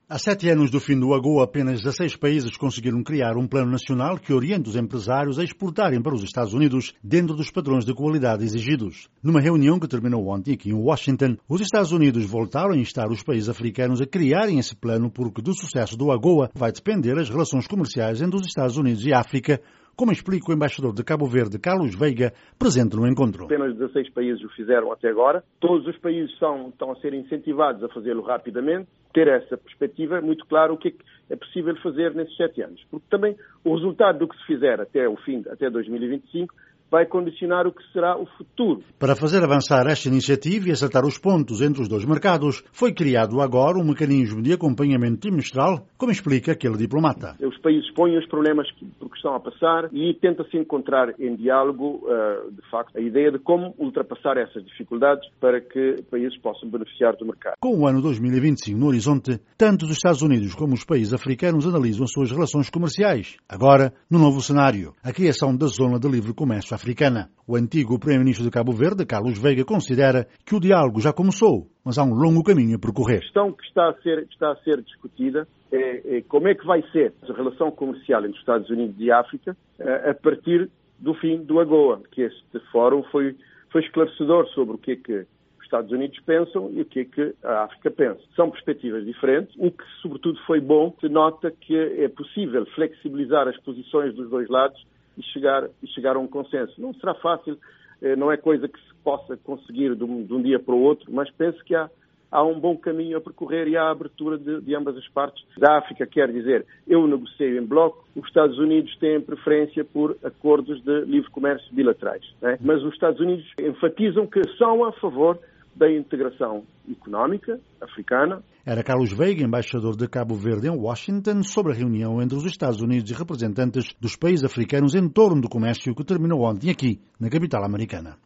Há 7 anos do fim do AGOA, apenas 16 países conseguiram criar um plano nacional que oriente os empresários a exportarem para os Estados Unidos dentro dos padrões de qualidade exigidos. Numa reunião que terminou ontem aqui em Washington, os Estados Unidos voltaram a instar os países africanos a criarem esse plano porque do sucesso do AGOA vai depender as relações comerciais entre os Estados Unidos e a África, como explica o embaixador de Cabo Verde, Carlos Veiga, presente no encontro. Apenas 16 países o fizeram até agora. Todos os países estão a ser incentivados a fazê-lo rapidamente. Ter essa perspectiva, é muito claro o que é possível fazer nesses 7 anos. Porque também o resultado do que se fizer até 2025, vai condicionar o que será o futuro. Para fazer avançar esta iniciativa e acertar os pontos entre os dois mercados, foi criado agora um mecanismo de acompanhamento trimestral, como explica aquele diplomata. Os países põem os problemas por que estão a passar e tenta-se encontrar em diálogo, de facto, a ideia de como ultrapassar essas dificuldades para que países possam beneficiar do mercado. Com o ano 2025 no horizonte, tanto os Estados Unidos como os países africanos analisam as suas relações comerciais. Agora, no novo cenário, a criação da Zona de Livre Comércio Africana. O antigo Primeiro-Ministro de Cabo Verde, Carlos Veiga, considera que o diálogo já começou, mas há um longo caminho a percorrer. A questão que está a ser discutida é como é que vai ser a relação comercial entre os Estados Unidos e a África a partir do fim do AGOA, que este fórum foi esclarecedor sobre o que é que os Estados Unidos pensam e o que é que a África pensa. São perspectivas diferentes. O que, sobretudo, foi bom, se nota que é possível flexibilizar as posições dos dois lados e chegar a um consenso. Não será fácil, não é coisa que se possa conseguir de um dia para o outro, mas penso que há um bom caminho a percorrer e há a abertura de ambas as partes. Da África quer dizer, eu negocio em bloco, os Estados Unidos têm preferência por acordos de livre comércio bilaterais, né? Mas os Estados Unidos enfatizam que são a favor da integração económica africana. Era Carlos Veiga, embaixador de Cabo Verde em Washington, sobre a reunião entre os Estados Unidos e representantes dos países africanos em torno do comércio que terminou ontem aqui, na capital americana.